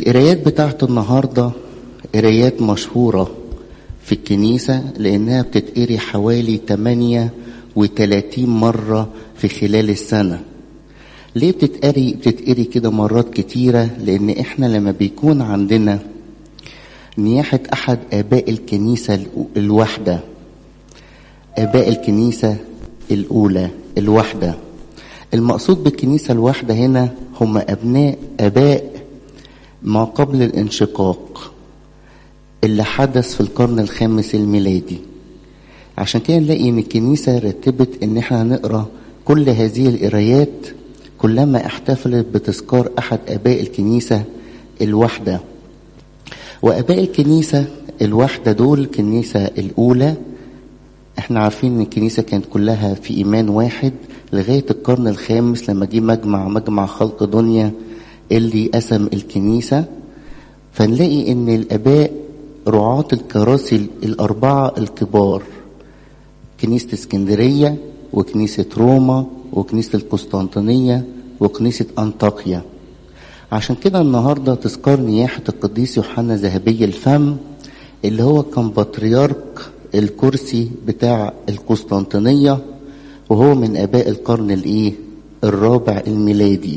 القرايات بتاعت النهاردة قرايات مشهورة في الكنيسة لأنها بتتقري حوالي 38 مرة في خلال السنة. ليه بتتقري كده مرات كتيرة؟ لأن احنا لما بيكون عندنا نياحة أحد آباء الكنيسة الواحدة، آباء الكنيسة الأولى الواحدة، المقصود بالكنيسة الواحدة هنا هم آباء ما قبل الانشقاق اللي حدث في القرن الخامس الميلادي. عشان كده نلاقي ان الكنيسة رتبت ان احنا هنقرأ كل هذه القرايات كلما احتفلت بتذكار احد اباء الكنيسة الواحدة. واباء الكنيسة الواحدة دول الكنيسة الاولى، احنا عارفين ان الكنيسة كانت كلها في ايمان واحد لغاية القرن الخامس لما جه مجمع خلق دنيا اللي قسم الكنيسة. فنلاقي ان الاباء رعاة الكراسي الاربعة الكبار، كنيسة اسكندرية وكنيسة روما وكنيسة القسطنطينية وكنيسة أنطاكيا. عشان كده النهاردة تذكار نياحة القديس يوحنا ذهبي الفم اللي هو كان بطريرك الكرسي بتاع القسطنطينية، وهو من آباء القرن الرابع الميلادي.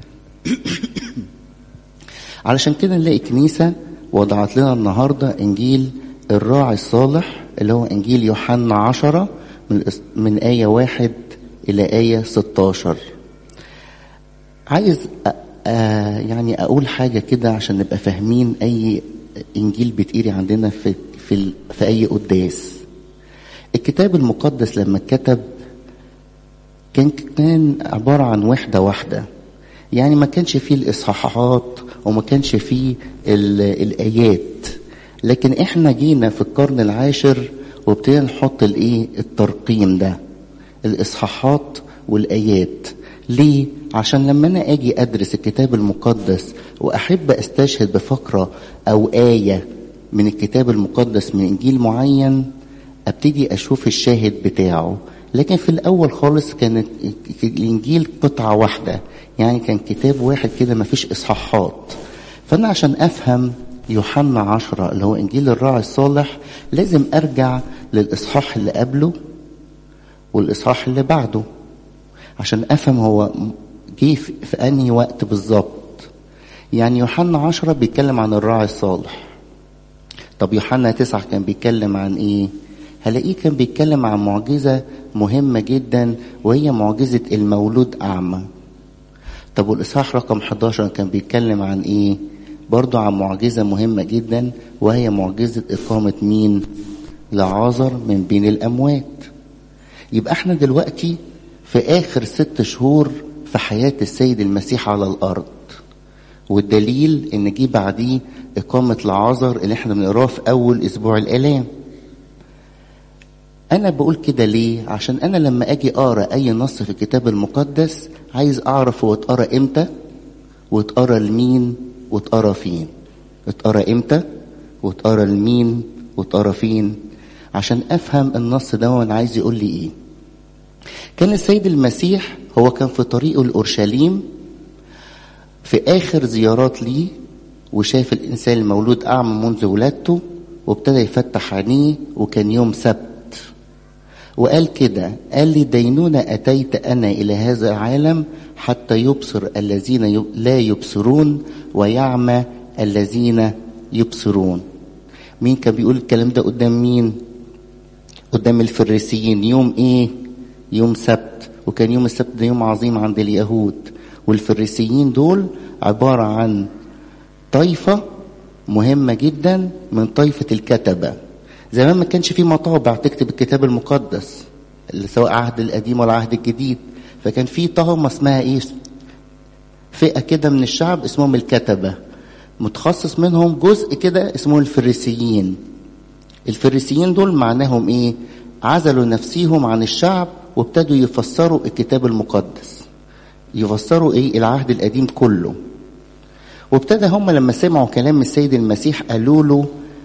علشان كده نلاقي كنيسة وضعت لنا النهاردة إنجيل الراعي الصالح اللي هو إنجيل يوحنا 10 من آية 1 إلى آية 16. عايز يعني أقول حاجة كده عشان نبقى فاهمين أي إنجيل بتقري عندنا في أي قداس. الكتاب المقدس لما اتكتب كان عبارة عن واحدة، يعني ما كانش فيه الإصحاحات وما كانش فيه الآيات. لكن احنا جينا في القرن العاشر وابتدينا نحط الترقيم ده، الإصحاحات والآيات. ليه؟ عشان لما أنا أجي أدرس الكتاب المقدس وأحب أستشهد بفقرة أو آية من الكتاب المقدس من إنجيل معين، أبتدي أشوف الشاهد بتاعه. لكن في الأول خالص كانت الإنجيل قطعة واحدة، يعني كان كتاب واحد كده مفيش إصحاحات. فأنا عشان أفهم يوحنا 10 اللي هو إنجيل الراعي الصالح لازم أرجع للإصحاح اللي قبله والإصحاح اللي بعده عشان أفهم هو جه في أنهي وقت بالظبط. يعني يوحنا 10 بيتكلم عن الراعي الصالح. طب يوحنا 9 كان بيتكلم عن إيه؟ هلاقيه كان بيتكلم عن معجزة مهمة جدا وهي معجزة المولود أعمى. طب والإصحاح رقم 11 كان بيتكلم عن إيه؟ برضو عن معجزة مهمة جدا وهي معجزة إقامة مين؟ لعازر من بين الأموات. يبقى احنا دلوقتي في آخر 6 شهور في حياة السيد المسيح على الأرض، والدليل إن جه بعديه إقامة لعازر اللي احنا بنقراه في أول أسبوع الآلام. أنا بقول كده ليه؟ عشان أنا لما أجي أقرأ أي نص في الكتاب المقدس عايز أعرف هو اتقرأ إمتى واتقرأ لمين واتقرأ فين. اتقرأ إمتى واتقرأ لمين واتقرأ فين، عشان أفهم النص ده وانا عايز يقول لي إيه. كان السيد المسيح هو كان في طريقه لأورشليم في آخر زيارات ليه، وشاف الإنسان المولود أعمى منذ ولادته وابتدى يفتح عينيه، وكان يوم سبت. وقال كده، قال لي دينونة أتيت أنا إلى هذا العالم حتى يبصر الذين لا يبصرون ويعمى الذين يبصرون. مين كان بيقول الكلام ده قدام مين؟ قدام الفريسيين. يوم إيه؟ يوم سبت، وكان يوم السبت ده يوم عظيم عند اليهود. والفريسيين دول عبارة عن طائفة مهمة جدا من طائفة الكتبة. زمان ما كانش فيه مطابع تكتب الكتاب المقدس سواء عهد القديم ولا عهد الجديد، فكان فيه طغمة اسمها فئة كده من الشعب اسمهم الكتبة، متخصص منهم جزء كده اسمه الفريسيين. الفريسيين دول معناهم عزلوا نفسيهم عن الشعب وابتدوا يفسروا الكتاب المقدس، يفسروا العهد القديم كله. وابتدى هم لما سمعوا كلام السيد المسيح قالوا له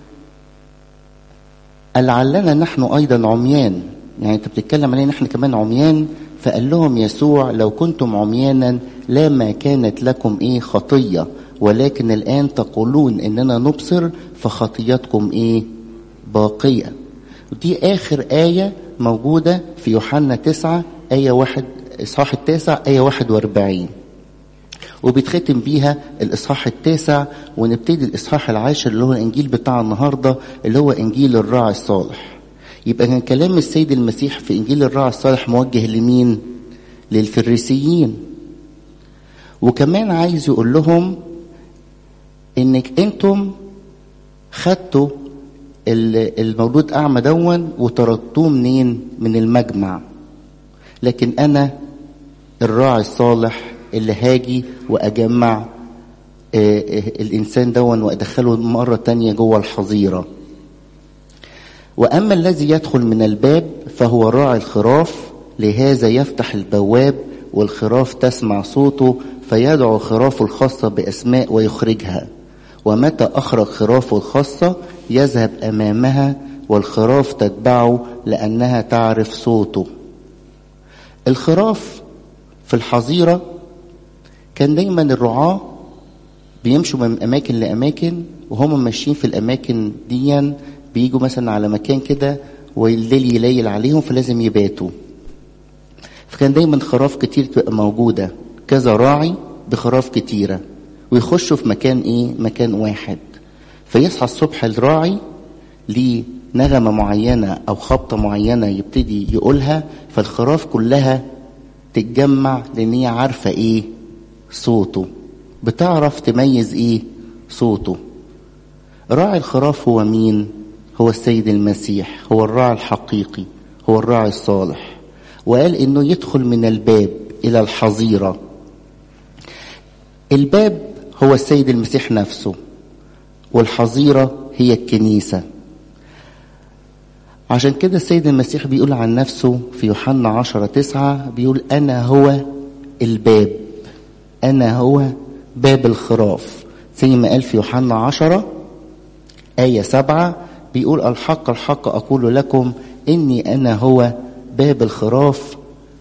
لعلنا نحن أيضا عميان، يعني أنت بتتكلم علينا نحن كمان عميان. فقال لهم يسوع لو كنتم عميانا لا ما كانت لكم خطية، ولكن الآن تقولون إننا نبصر فخطيتكم إيه؟ باقية. دي آخر آية موجودة في يوحنا 9 آية 1 إصحاح 9 آية 41، وبيتختم بيها الإصحاح 9. ونبتدي الإصحاح 10 اللي هو الإنجيل بتاع النهاردة اللي هو إنجيل الراعي الصالح. يبقى كان كلام السيد المسيح في إنجيل الراعي الصالح موجه لمين؟ للفريسيين. وكمان عايز يقول لهم إنك أنتم خدتوا المولود أعمى دون وطردتوه منين؟ من المجمع، لكن أنا الراعي الصالح اللي هاجي وأجمع الإنسان دون وأدخله مرة تانية جوه الحظيرة. وأما الذي يدخل من الباب فهو راعي الخراف، لهذا يفتح البواب والخراف تسمع صوته فيدعو خرافه الخاصة بأسماء ويخرجها، ومتى أخرج خرافه الخاصة يذهب أمامها والخراف تتبعه لأنها تعرف صوته. الخراف في الحظيرة كان دايما الرعاة بيمشوا من أماكن لأماكن، وهم ماشيين في الأماكن دي بيجوا مثلا على مكان كده والليل يليل عليهم فلازم يباتوا. فكان دايما خراف كتير تبقى موجودة، كذا راعي بخراف كتيرة، ويخشوا في مكان ايه؟ مكان واحد. فيصحى الصبح الراعي ليه نغمة معينة او خبطة معينة يبتدي يقولها، فالخراف كلها تتجمع لان هي عارفة ايه؟ صوته، بتعرف تميز ايه؟ صوته. راعي الخراف هو مين؟ هو السيد المسيح، هو الراعي الحقيقي، هو الراعي الصالح. وقال انه يدخل من الباب الى الحظيرة. الباب هو السيد المسيح نفسه، والحظيرة هي الكنيسة. عشان كده السيد المسيح بيقول عن نفسه في يوحنا 10:9 بيقول أنا هو الباب، أنا هو باب الخراف. زي ما قال في يوحنا 10 آية 7 بيقول الحق الحق أقول لكم إني أنا هو باب الخراف.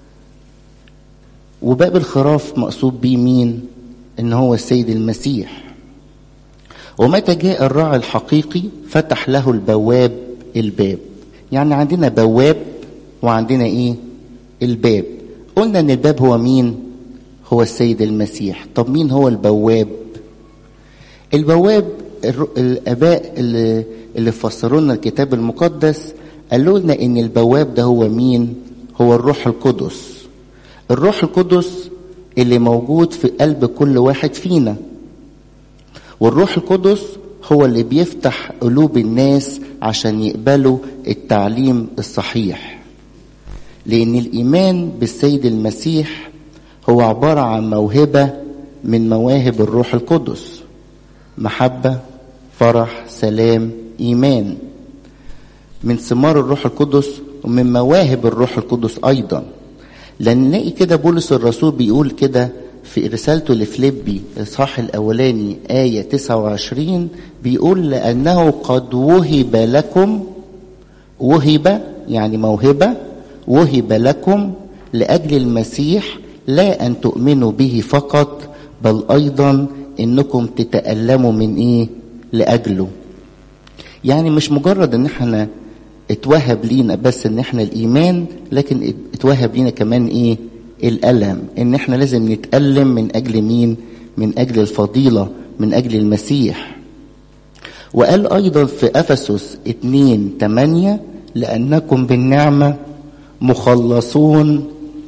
وباب الخراف مقصود بيه مين؟ إن هو السيد المسيح. ومتى جاء الراعي الحقيقي فتح له البواب الباب. يعني عندنا بواب وعندنا ايه؟ الباب. قلنا ان الباب هو مين؟ هو السيد المسيح. طب مين هو البواب؟ البواب الاباء اللي فسروا لنا الكتاب المقدس قالوا لنا ان البواب ده هو مين؟ هو الروح القدس. الروح القدس اللي موجود في قلب كل واحد فينا. والروح القدس هو اللي بيفتح قلوب الناس عشان يقبلوا التعليم الصحيح. لأن الإيمان بالسيد المسيح هو عبارة عن موهبة من مواهب الروح القدس: محبة، فرح، سلام، إيمان. من ثمار الروح القدس ومن مواهب الروح القدس أيضا. لأن نلاقي كده بولس الرسول بيقول كده في رسالته لفليبي الإصحاح الأولاني آية 29 بيقول لأنه قد وهب لكم، وهب يعني موهبة، وهب لكم لأجل المسيح لا أن تؤمنوا به فقط بل أيضا إنكم تتألموا من إيه؟ لأجله. يعني مش مجرد إن احنا اتوهب لينا بس إن احنا الإيمان، لكن اتوهب لينا كمان إيه؟ الألم. إن احنا لازم نتألم من أجل مين؟ من أجل الفضيلة، من أجل المسيح. وقال أيضا في أفسس 2:8 لأنكم بالنعمة مخلصون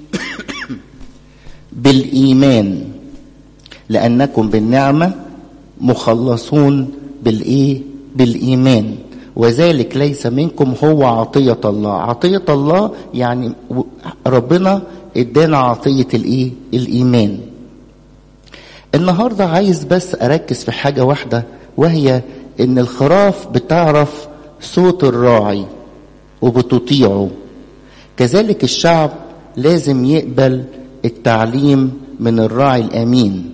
بالإيمان. لأنكم بالنعمة مخلصون بالإيه؟ بالإيمان. وذلك ليس منكم، هو عطية الله. عطية الله يعني ربنا ادانا عطية الايه؟ الإيمان. النهاردة عايز بس أركز في حاجة واحدة، وهي إن الخراف بتعرف صوت الراعي وبتطيعه. كذلك الشعب لازم يقبل التعليم من الراعي الأمين.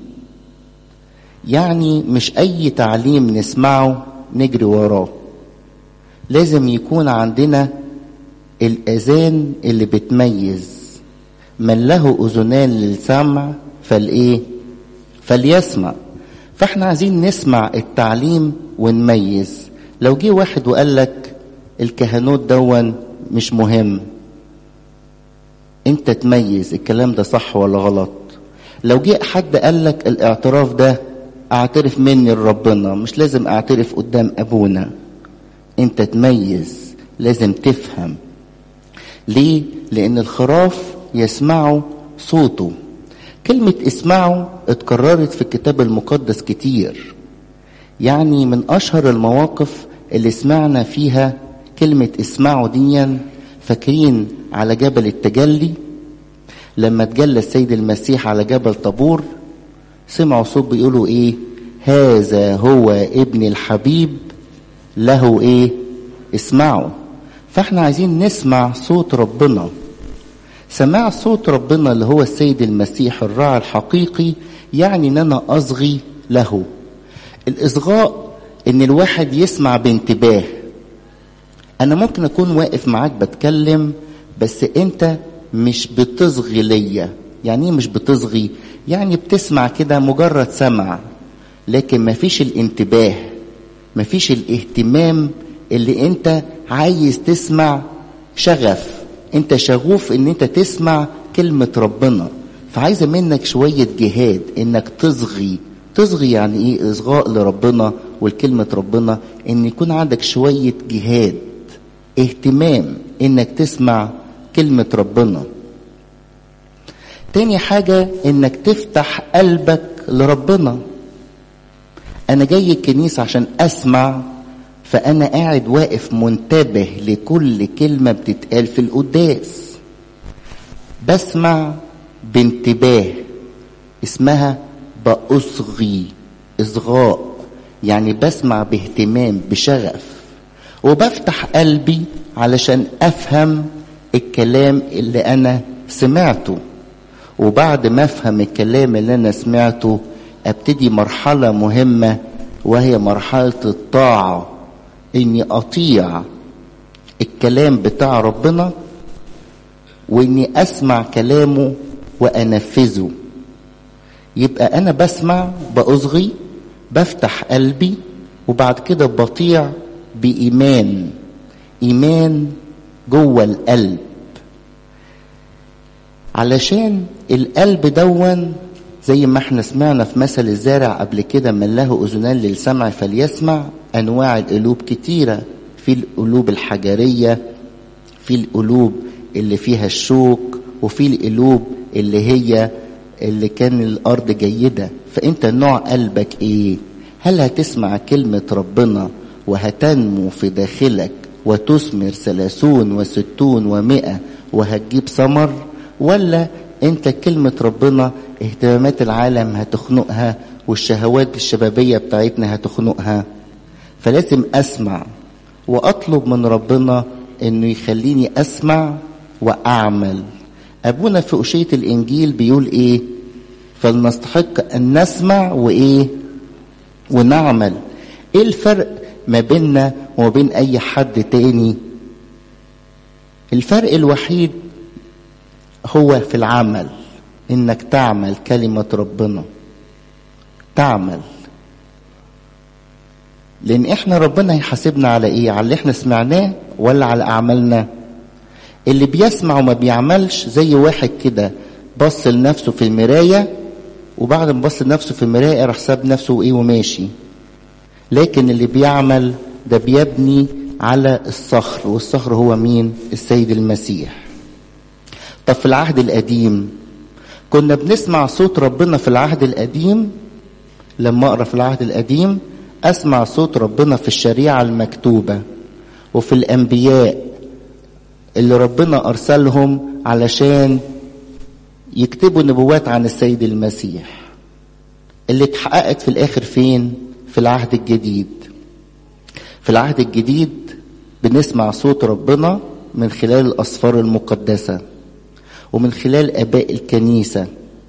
يعني مش أي تعليم نسمعه نجري وراه، لازم يكون عندنا الأذان اللي بتميز. من له أذنان للسمع فالإيه؟ فليسمع. فاحنا عايزين نسمع التعليم ونميز. لو جه واحد وقال لك الكهنوت دون مش مهم، انت تميز الكلام ده صح ولا غلط. لو جه حد قال لك الاعتراف ده اعترف مني لربنا، مش لازم اعترف قدام ابونا، انت تميز، لازم تفهم. ليه؟ لان الخراف يسمعوا صوته. كلمة اسمعوا اتكررت في الكتاب المقدس كتير، يعني من اشهر المواقف اللي سمعنا فيها كلمة اسمعوا ديا، فاكرين على جبل التجلي لما تجلى السيد المسيح على جبل طابور، سمعوا صوت بيقولوا ايه؟ هذا هو ابن الحبيب له ايه؟ اسمعوا. فاحنا عايزين نسمع صوت ربنا. سماع صوت ربنا اللي هو السيد المسيح الراعي الحقيقي، يعني ان انا اصغي له. الاصغاء ان الواحد يسمع بانتباه. انا ممكن اكون واقف معاك بتكلم، بس انت مش بتصغي ليا. يعني ايه مش بتصغي؟ يعني بتسمع كده مجرد سمع، لكن مفيش الانتباه، مفيش الاهتمام اللي انت عايز تسمع. شغف، انت شغوف ان انت تسمع كلمة ربنا، فعايزة منك شوية جهاد انك تصغي. تصغي يعني ايه؟ اصغاء لربنا والكلمة ربنا، ان يكون عندك شوية جهاد، اهتمام انك تسمع كلمة ربنا. تاني حاجة انك تفتح قلبك لربنا. انا جاي الكنيسة عشان اسمع، فانا قاعد واقف منتبه لكل كلمة بتتقال في القداس، بسمع بانتباه، اسمها بأصغي، اصغاء، يعني بسمع باهتمام بشغف، وبفتح قلبي علشان افهم الكلام اللي انا سمعته. وبعد ما افهم الكلام اللي انا سمعته ابتدي مرحلة مهمة، وهي مرحلة الطاعة، اني اطيع الكلام بتاع ربنا، واني اسمع كلامه وانفذه. يبقى انا بسمع، باصغي، بفتح قلبي، وبعد كده بطيع بإيمان. إيمان جوه القلب، علشان القلب دون زي ما احنا سمعنا في مثل الزارع قبل كده، من له أذنان للسمع فليسمع. أنواع القلوب كتيرة، في القلوب الحجرية، في القلوب اللي فيها الشوك، وفي القلوب اللي كان الأرض جيدة. فأنت نوع قلبك إيه؟ هل هتسمع كلمة ربنا وهتنمو في داخلك وتثمر 30 و60 و100 وهتجيب ثمر، ولا انت كلمة ربنا اهتمامات العالم هتخنقها والشهوات الشبابية بتاعتنا هتخنقها؟ فلازم اسمع واطلب من ربنا انه يخليني اسمع واعمل. ابونا في أشية الانجيل بيقول ايه؟ فلنستحق ان نسمع وايه؟ ونعمل. ايه الفرق ما بيننا وما بين اي حد تاني؟ الفرق الوحيد هو في العمل، انك تعمل كلمة ربنا، تعمل. لان احنا ربنا هيحاسبنا على ايه؟ على اللي احنا سمعناه ولا على اعمالنا؟ اللي بيسمع وما بيعملش زي واحد كده بص لنفسه في المراية، وبعد ما بص لنفسه في المراية راح ساب نفسه وايه وماشي. لكن اللي بيعمل ده بيبني على الصخر، والصخر هو مين؟ السيد المسيح. طب في العهد القديم كنا بنسمع صوت ربنا. في العهد القديم لما اقرا في العهد القديم اسمع صوت ربنا في الشريعة المكتوبة وفي الانبياء اللي ربنا ارسلهم علشان يكتبوا نبوات عن السيد المسيح، اللي اتحققت في الاخر فين؟ في العهد الجديد. في العهد الجديد بنسمع صوت ربنا من خلال الأسفار المقدسة ومن خلال آباء الكنيسة.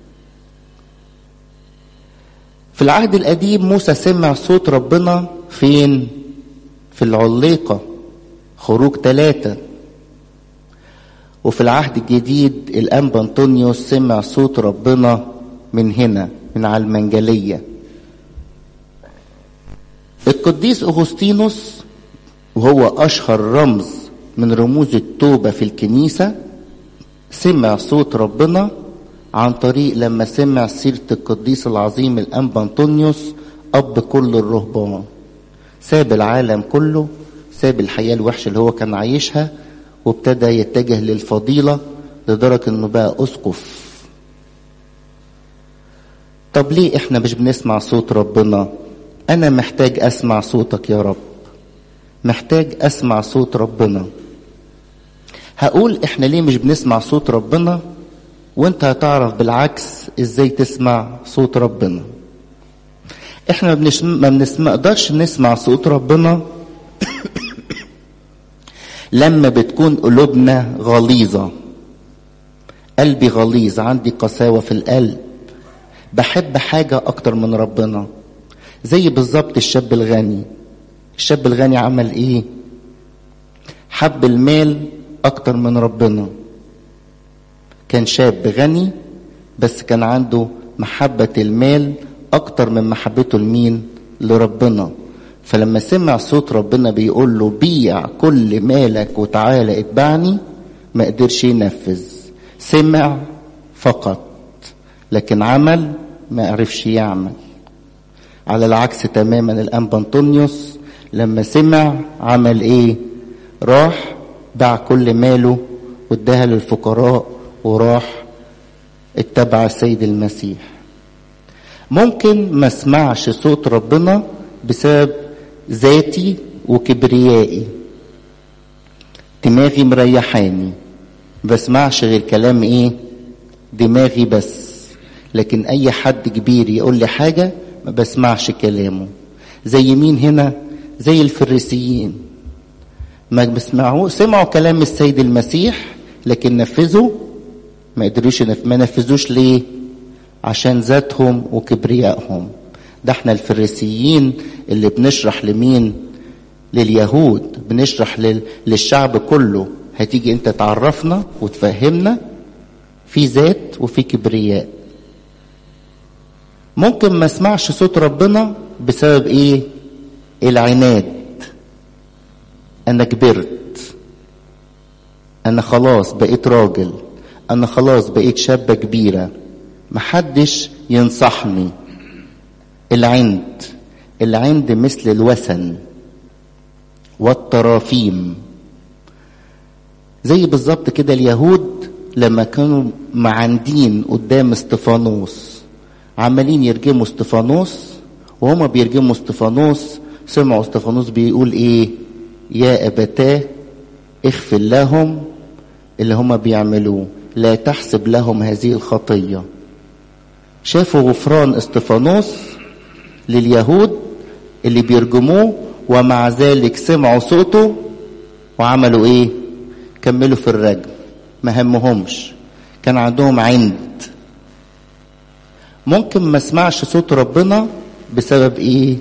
في العهد القديم موسى سمع صوت ربنا فين؟ في العليقة، خروج 3. وفي العهد الجديد الأنبا أنطونيوس سمع صوت ربنا من هنا، من على المنجلية. القديس أغسطينوس وهو أشهر رمز من رموز التوبة في الكنيسة سمع صوت ربنا عن طريق لما سمع سيرة القديس العظيم الأنبا أنطونيوس أب كل الرهبان. ساب العالم كله، ساب الحياة الوحشة اللي هو كان عايشها، وابتدى يتجه للفضيلة لدرجة انه بقى أسقف. طب ليه احنا مش بنسمع صوت ربنا؟ انا محتاج اسمع صوتك يا رب، محتاج اسمع صوت ربنا. هقول احنا ليه مش بنسمع صوت ربنا، وانت هتعرف بالعكس ازاي تسمع صوت ربنا. احنا ما بنقدرش نسمع صوت ربنا لما بتكون قلوبنا غليظة. قلبي غليظ، عندي قساوة في القلب، بحب حاجة اكتر من ربنا. زي بالظبط الشاب الغني. الشاب الغني عمل ايه؟ حب المال اكتر من ربنا. كان شاب غني بس كان عنده محبة المال اكتر من محبته لمين؟ لربنا. فلما سمع صوت ربنا بيقول له بيع كل مالك وتعالى اتبعني، ما قدرش ينفذ. سمع فقط لكن عمل ما عرفش يعمل. على العكس تماما الأنبا أنطونيوس لما سمع عمل ايه؟ راح باع كل ماله واداها للفقراء وراح اتبع السيد المسيح. ممكن ما اسمعش صوت ربنا بسبب ذاتي وكبريائي، دماغي مريحاني، بسمعش غير كلام ايه؟ دماغي بس. لكن اي حد كبير يقول لي حاجة ما بسمعش كلامه. زي مين هنا؟ زي الفريسيين، ما بسمعوا، سمعوا كلام السيد المسيح لكن نفذوا ما قدروش. ما نفذوش ليه؟ عشان ذاتهم وكبريائهم. ده احنا الفريسيين اللي بنشرح لمين؟ لليهود، بنشرح للشعب كله. هتيجي انت تعرفنا وتفهمنا في ذات وفي كبرياء. ممكن ما اسمعش صوت ربنا بسبب ايه؟ العناد. انا كبرت، انا خلاص بقيت راجل، انا خلاص بقيت شابة كبيرة، محدش ينصحني. العند مثل الوثن والترافيم. زي بالظبط كده اليهود لما كانوا معاندين قدام استفانوس، عمالين يرجموا استفانوس، وهما بيرجموا استفانوس سمعوا استفانوس بيقول ايه؟ يا ابتاه اغفر لهم اللي هما بيعملوه، لا تحسب لهم هذه الخطية. شافوا غفران استفانوس لليهود اللي بيرجموه، ومع ذلك سمعوا صوته وعملوا ايه؟ كملوا في الرجم، ما همهمش، كان عندهم عند. ممكن ما اسمعش صوت ربنا بسبب ايه؟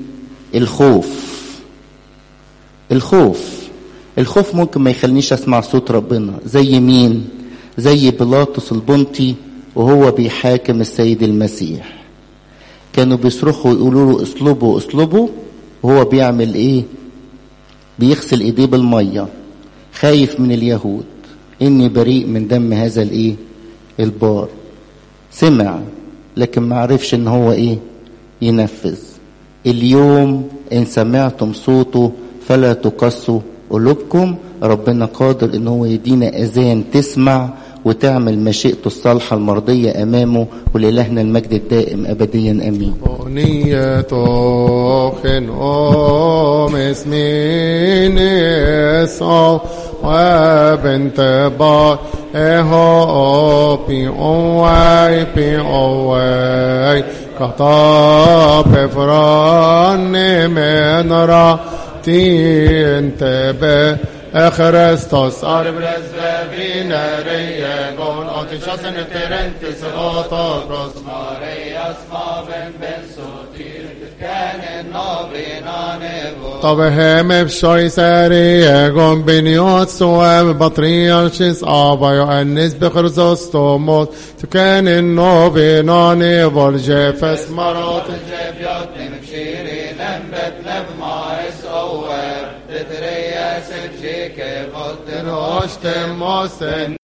الخوف ممكن ما يخلينيش اسمع صوت ربنا. زي مين؟ زي بيلاطس البنطي وهو بيحاكم السيد المسيح، كانوا بيصرخوا ويقولوا له اصلبوا، وهو بيعمل ايه؟ بيغسل ايديه بالميه، خايف من اليهود، اني بريء من دم هذا الايه؟ البار. سمع لكن ما عرفش ان هو ايه؟ ينفذ. اليوم ان سمعتم صوته فلا تقسوا قلوبكم. ربنا قادر ان هو يدينا اذان تسمع وتعمل مشيئته الصالحة المرضية امامه، ولإلهنا المجد الدائم ابديا امين. وبنت بار بي اوي كطاب فران من راتي انتبه Christos arbres vevina reiegon otichasen terentes otokros Marias maven ben sotir kanen novinane طبهم بشوي سريعهم بنيوت سوام بطريرشس آبا يؤنس بخرزوس توموت تكان النوبيناني والجفس مرات الجبيات من بشيري لنبت Lebmais over, the Trias and Jake, but Den Osten Mosten